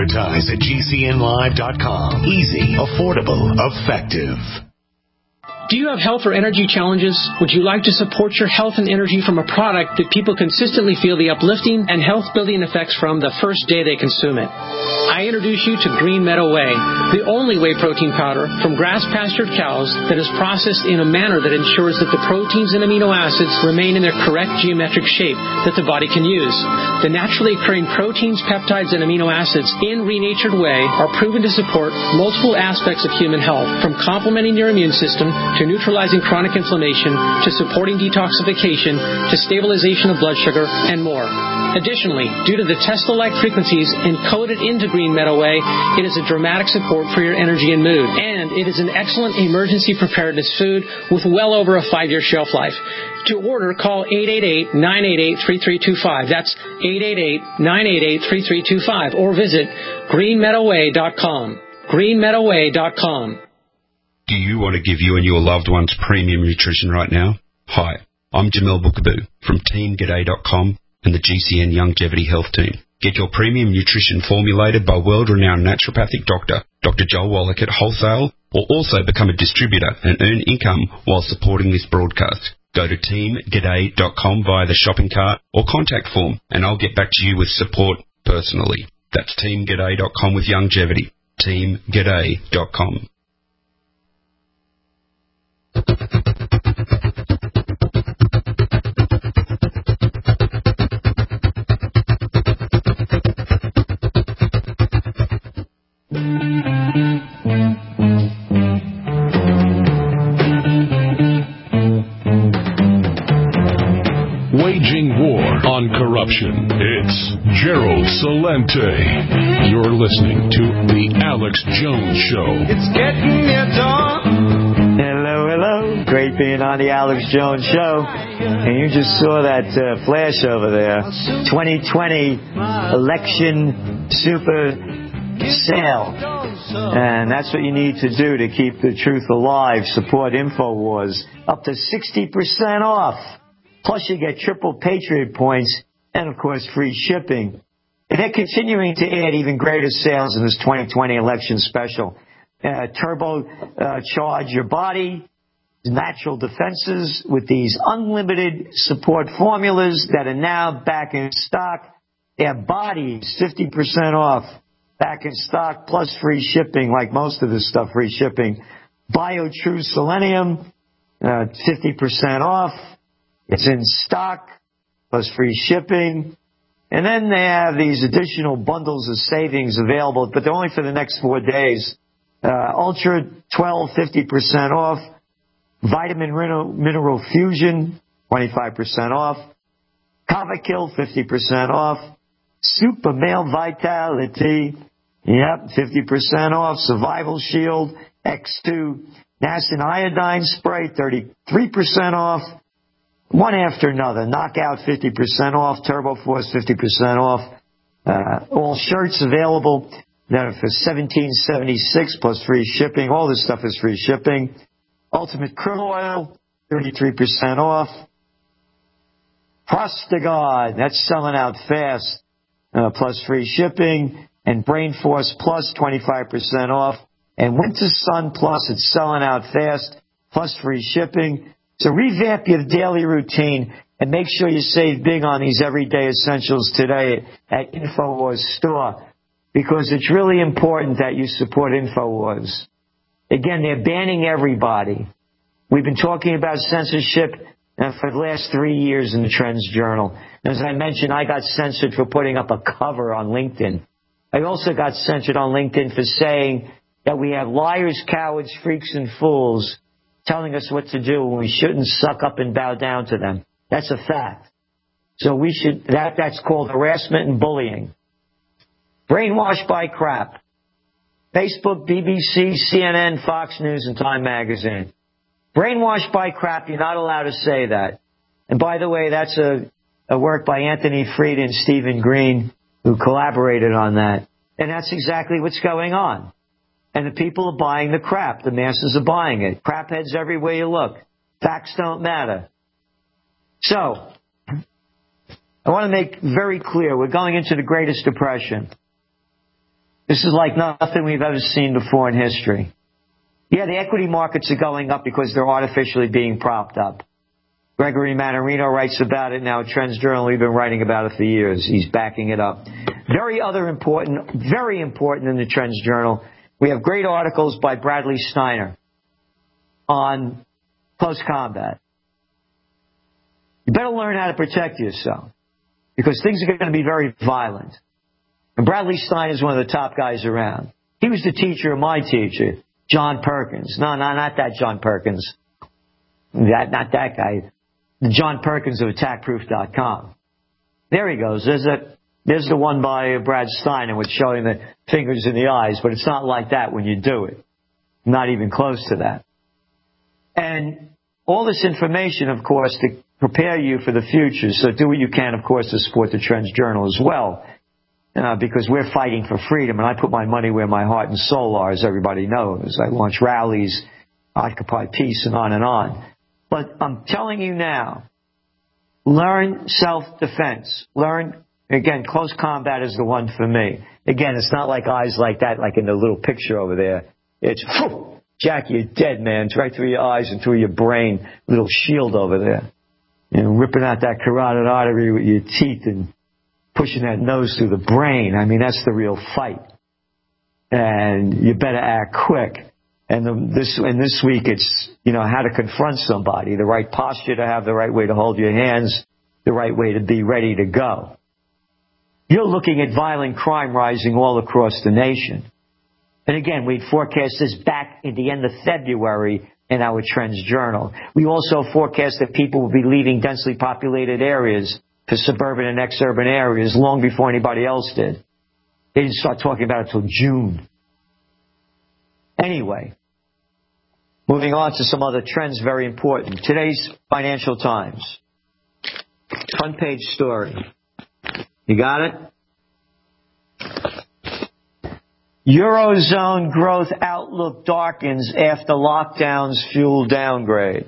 Advertise@gcnlive.com. Easy, affordable, effective. Do you have health or energy challenges? Would you like to support your health and energy from a product that people consistently feel the uplifting and health-building effects from the first day they consume it? I introduce you to Green Meadow Whey, the only whey protein powder from grass-pastured cows that is processed in a manner that ensures that the proteins and amino acids remain in their correct geometric shape that the body can use. The naturally occurring proteins, peptides, and amino acids in renatured whey are proven to support multiple aspects of human health, from complementing your immune system to neutralizing chronic inflammation, to supporting detoxification, to stabilization of blood sugar, and more. Additionally, due to the Tesla-like frequencies encoded into Green Meadow Whey, it is a dramatic support for your energy and mood. And it is an excellent emergency preparedness food with well over a 5-year shelf life. To order, call 888-988-3325. That's 888-988-3325. Or visit greenmeadowwhey.com. greenmeadowwhey.com. Do you want to give you and your loved ones premium nutrition right now? Hi, I'm Jamel Bookaboo from TeamGaday.com and the GCN Longevity Health Team. Get your premium nutrition formulated by world-renowned naturopathic doctor, Dr. Joel Wallach at wholesale, or also become a distributor and earn income while supporting this broadcast. Go to TeamGaday.com via the shopping cart or contact form, and I'll get back to you with support personally. That's TeamGaday.com with longevity. TeamGaday.com. Waging war on corruption. It's Gerald Celente. You're listening to The Alex Jones Show. It's getting your dawn. Hello. Great being on the Alex Jones Show. And you just saw that flash over there. 2020 election super sale. And that's what you need to do to keep the truth alive. Support InfoWars. Up to 60% off. Plus you get triple Patriot points and, of course, free shipping. And they're continuing to add even greater sales in this 2020 election special. Turbo charge your body, natural defenses with these unlimited support formulas that are now back in stock. Their bodies, 50% off, back in stock, plus free shipping, like most of this stuff, free shipping. BioTrue Selenium, 50% off. It's in stock, plus free shipping. And then they have these additional bundles of savings available, but they're only for the next 4 days. Ultra 12, 50% off. Vitamin Mineral Fusion, 25% off. Cavakill, 50% off. Super Male Vitality, 50% off. Survival Shield, X2. Niacin Iodine Spray, 33% off. One after another. Knockout, 50% off. Turbo Force, 50% off. All shirts available. Then for $17.76 plus free shipping, all this stuff is free shipping. Ultimate Crude Oil, 33% off. Prostagard, that's selling out fast, plus free shipping. And Brain Force Plus, 25% off. And Winter Sun Plus, it's selling out fast, plus free shipping. So revamp your daily routine and make sure you save big on these everyday essentials today at InfoWars Store, because it's really important that you support InfoWars. Again, they're banning everybody. We've been talking about censorship for the last 3 years in the Trends Journal. As I mentioned, I got censored for putting up a cover on LinkedIn. I also got censored on LinkedIn for saying that we have liars, cowards, freaks, and fools telling us what to do when we shouldn't suck up and bow down to them. That's a fact. So we should, that's called harassment and bullying. Brainwashed by crap. Facebook, BBC, CNN, Fox News, and Time Magazine. Brainwashed by crap, you're not allowed to say that. And by the way, that's a work by Anthony Fried and Stephen Green, who collaborated on that. And that's exactly what's going on. And the people are buying the crap. The masses are buying it. Crap heads everywhere you look. Facts don't matter. So, I want to make very clear, we're going into the Greatest Depression. This is like nothing we've ever seen before in history. Yeah, the equity markets are going up because they're artificially being propped up. Gregory Mannarino writes about it now at Trends Journal. We've been writing about it for years. He's backing it up. Very important in the Trends Journal. We have great articles by Bradley Steiner on close combat. You better learn how to protect yourself, because things are going to be very violent. And Bradley Steiner is one of the top guys around. He was the teacher of my teacher, John Perkins. No, not that John Perkins. Not that guy. The John Perkins of attackproof.com. There he goes. There's the one by Brad Steiner with showing the fingers in the eyes, but it's not like that when you do it. Not even close to that. And all this information, of course, to prepare you for the future. So do what you can, of course, to support the Trends Journal as well. Because we're fighting for freedom, and I put my money where my heart and soul are, as everybody knows. I launch rallies, Occupy Peace, and on and on. But I'm telling you now, learn self-defense. Learn, again, close combat is the one for me. Again, it's not like eyes like that, like in the little picture over there. It's, Jack, you're dead, man. It's right through your eyes and through your brain. Little shield over there. You know, ripping out that carotid artery with your teeth and pushing that nose through the brain. I mean, that's the real fight. And you better act quick. And this week it's, how to confront somebody, the right posture to have, the right way to hold your hands, the right way to be ready to go. You're looking at violent crime rising all across the nation. And again, we forecast this back at the end of February in our Trends Journal. We also forecast that people will be leaving densely populated areas to suburban and ex-urban areas long before anybody else did. They didn't start talking about it until June. Anyway, moving on to some other trends very important. Today's Financial Times. Front page story. You got it? Eurozone growth outlook darkens after lockdowns fuel downgrades.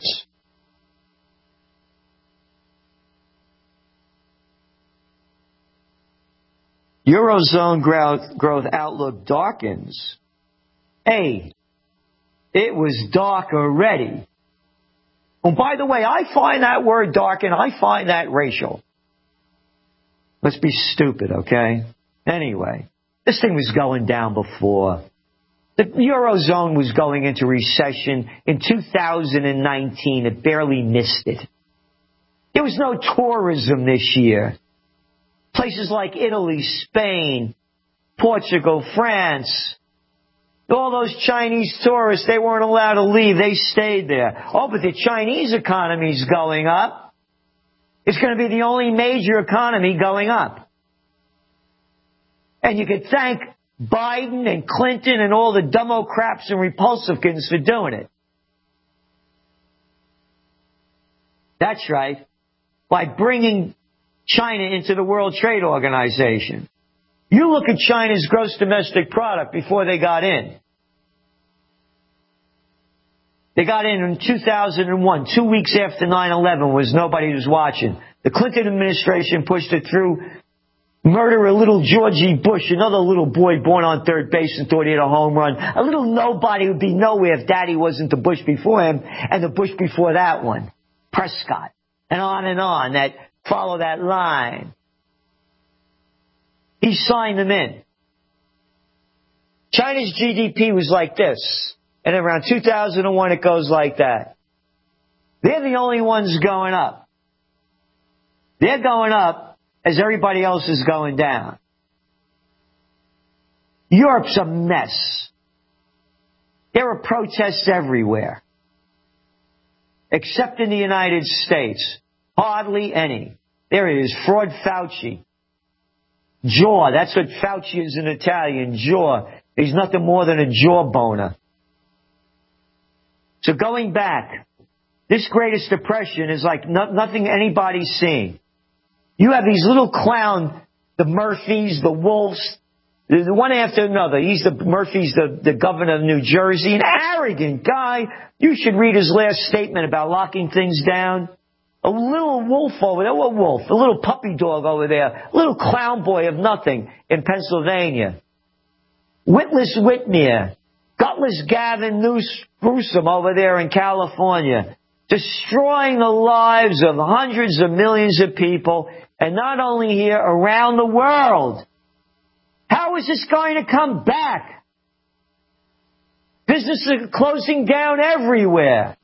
Eurozone growth outlook darkens. Hey, it was dark already. Oh, by the way, I find that word darken, I find that racial. Let's be stupid, okay? Anyway, this thing was going down before. The Eurozone was going into recession in 2019. It barely missed it. There was no tourism this year. Places like Italy, Spain, Portugal, France, all those Chinese tourists, they weren't allowed to leave. They stayed there. Oh, but the Chinese economy's going up. It's going to be the only major economy going up. And you could thank Biden and Clinton and all the Democrats and Republicans for doing it. That's right. By bringing China into the World Trade Organization. You look at China's gross domestic product before they got in. They got in 2001, 2 weeks after 9/11, was nobody was watching. The Clinton administration pushed it through. Murder a little Georgie Bush, another little boy born on third base and thought he had a home run. A little nobody would be nowhere if Daddy wasn't the Bush before him and the Bush before that one. Prescott. And on, that follow that line. He signed them in. China's GDP was like this. And around 2001, it goes like that. They're the only ones going up. They're going up as everybody else is going down. Europe's a mess. There are protests everywhere. Except in the United States. Hardly any. There it is, Fraud Fauci. Jaw, that's what Fauci is in Italian, jaw. He's nothing more than a jawboner. So going back, this greatest depression is like nothing anybody's seen. You have these little clown, the Murphys, the Wolves, the one after another. Murphy's the governor of New Jersey, an arrogant guy. You should read his last statement about locking things down. A little wolf over there, what wolf? A little puppy dog over there, a little clown boy of nothing in Pennsylvania. Witless Whitmer, gutless Gavin Newsom over there in California, destroying the lives of hundreds of millions of people, and not only here, around the world. How is this going to come back? Businesses are closing down everywhere.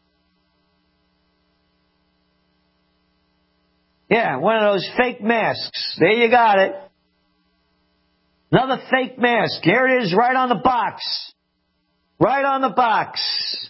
Yeah, one of those fake masks. There you got it. Another fake mask. Here it is, right on the box. Right on the box.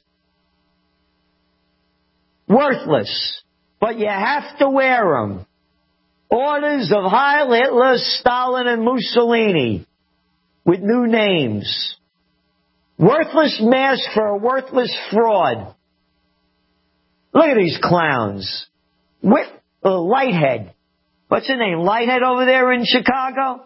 Worthless. But you have to wear them. Orders of Heil Hitler, Stalin, and Mussolini. With new names. Worthless mask for a worthless fraud. Look at these clowns. Lighthead. What's her name? Lighthead over there in Chicago?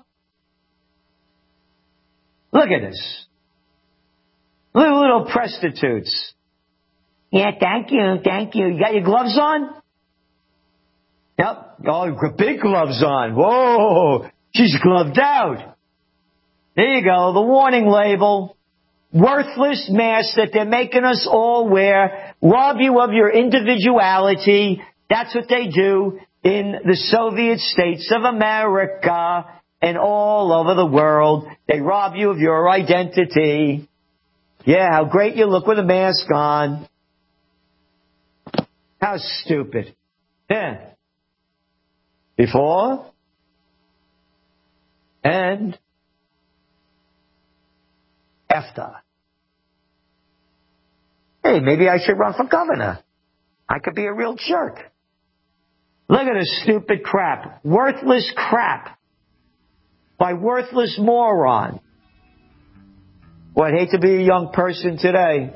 Look at this. Little prostitutes. Yeah, thank you. You got your gloves on? Yep. Oh, big gloves on. Whoa. She's gloved out. There you go. The warning label. Worthless masks that they're making us all wear. Rob you of your individuality. That's what they do in the Soviet States of America and all over the world. They rob you of your identity. Yeah, how great you look with a mask on. How stupid. Yeah. Before and after. Hey, maybe I should run for governor. I could be a real jerk. Look at this stupid crap. Worthless crap. By worthless moron. Well, I'd hate to be a young person today.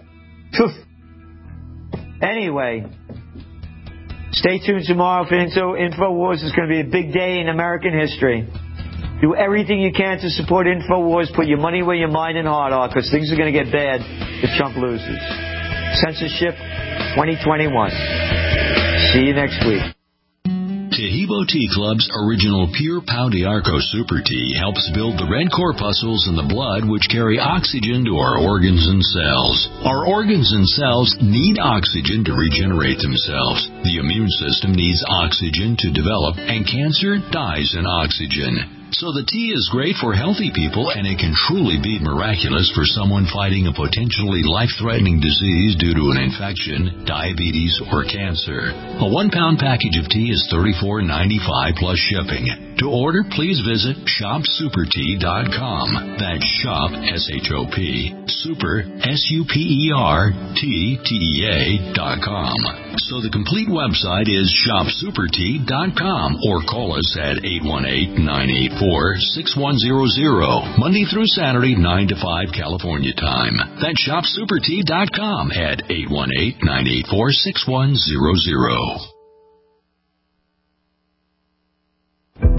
Anyway, stay tuned tomorrow for InfoWars. It's going to be a big day in American history. Do everything you can to support InfoWars. Put your money where your mind and heart are, because things are going to get bad if Trump loses. Censorship 2021. See you next week. Tahibo Tea Club's original Pure Pau d'Arco Super Tea helps build the red corpuscles in the blood which carry oxygen to our organs and cells. Our organs and cells need oxygen to regenerate themselves. The immune system needs oxygen to develop, and cancer dies in oxygen. So the tea is great for healthy people, and it can truly be miraculous for someone fighting a potentially life-threatening disease due to an infection, diabetes, or cancer. A 1-pound package of tea is $34.95 plus shipping. To order, please visit shopsupertea.com. That's shop, S-H-O-P, super, SUPERTTEA.com. So the complete website is shopsupertea.com, or call us at 818-984-6100, Monday through Saturday, 9 to 5 California time. That's shopsupertea.com at 818-984-6100.